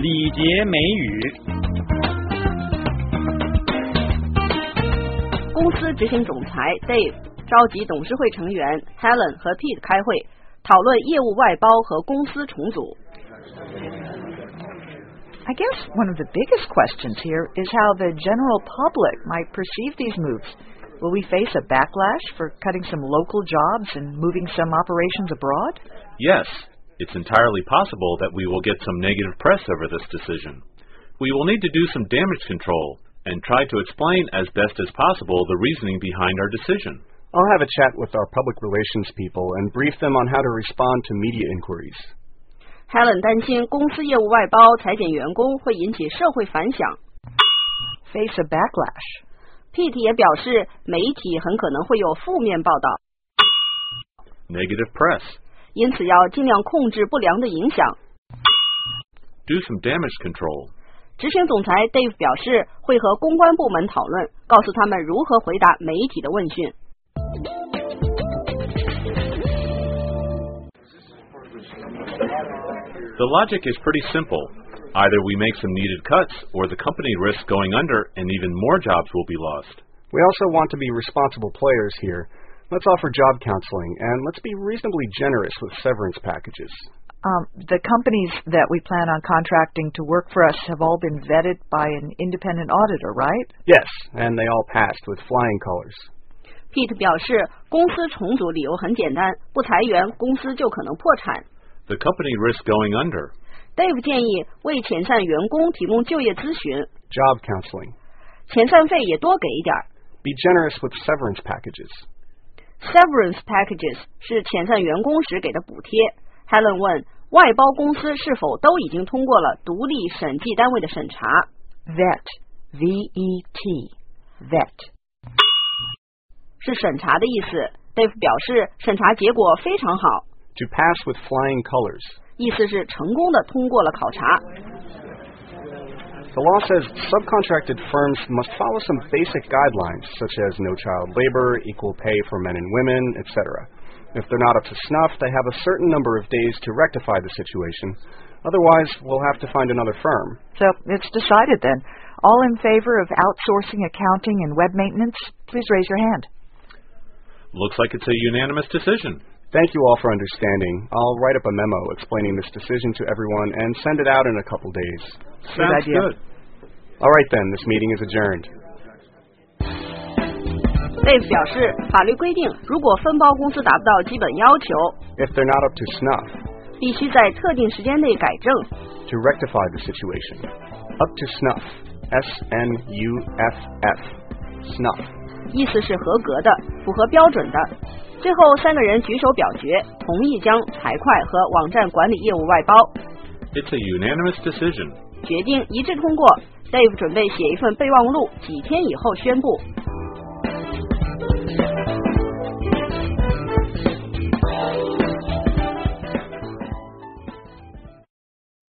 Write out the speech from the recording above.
礼节美语。 公司执行总裁 Dave 召集董事会成员 Helen 和 Pete 开会，讨论业务外包和公司重组。 I guess one of the biggest questions here is how the general public might perceive these moves. Will we face a backlash for cutting some local jobs and moving some operations abroad? Yes, it's entirely possible that we will get some negative press over this decision. We will need to do some damage control and try to explain as best as possible the reasoning behind our decision. I'll have a chat with our public relations people and brief them on how to respond to media inquiries. Helen 担心公司业务外包裁减员工会引起社会反响。 Face a backlash. Pete 也表示，媒体很可能会有负面报道。 Negative press. 因此要尽量控制不良的影响。 Do some damage control. 执行总裁 Dave 表示，会和公关部门讨论，告诉他们如何回答媒体的问讯。 The logic is pretty simple. Either we make some needed cuts, or the company risks going under and even more jobs will be lost. We also want to be responsible players here. Let's offer job counseling, and let's be reasonably generous with severance packages. The companies that we plan on contracting to work for us have all been vetted by an independent auditor, right? Yes, and they all passed with flying colors. Pete 表示，公司重组理由很简单，不裁员，公司就可能破产。 The company risks going under. Dave 建议为遣散员工提供就业咨询 Job counseling. 遣散费也多给一点。 Be generous with severance packages. Severance packages 是遣散员工时给的补贴。Helen 问，外包公司是否都已经通过了独立审计单位的审查 Vet. V-E-T. Vet. 是审查的意思。Dave 表示，审查结果非常好。 To pass with flying colors. 意思是成功的通过了考察。 The law says subcontracted firms must follow some basic guidelines, such as no child labor, equal pay for men and women, etc. If they're not up to snuff, they have a certain number of days to rectify the situation. Otherwise, we'll have to find another firm. So it's decided then. All in favor of outsourcing accounting and web maintenance, please raise your hand. Looks like it's a unanimous decision. Thank you all for understanding. I'll write up a memo explaining this decision to everyone and send it out in a couple days. Sounds good. All right then, this meeting is adjourned. Dave 表示，法律规定，如果分包公司达不到基本要求 If they're not up to snuff, 必须在特定时间内改正。 to rectify the situation. Up to snuff. S-N-U-F-F. Snuff. 意思是合格的，符合标准的。最后3个人举手表决，同意将财会和网站管理业务外包。 It's a unanimous decision. 决定一致通过。Dave 准备写一份备忘录，几天以后宣布。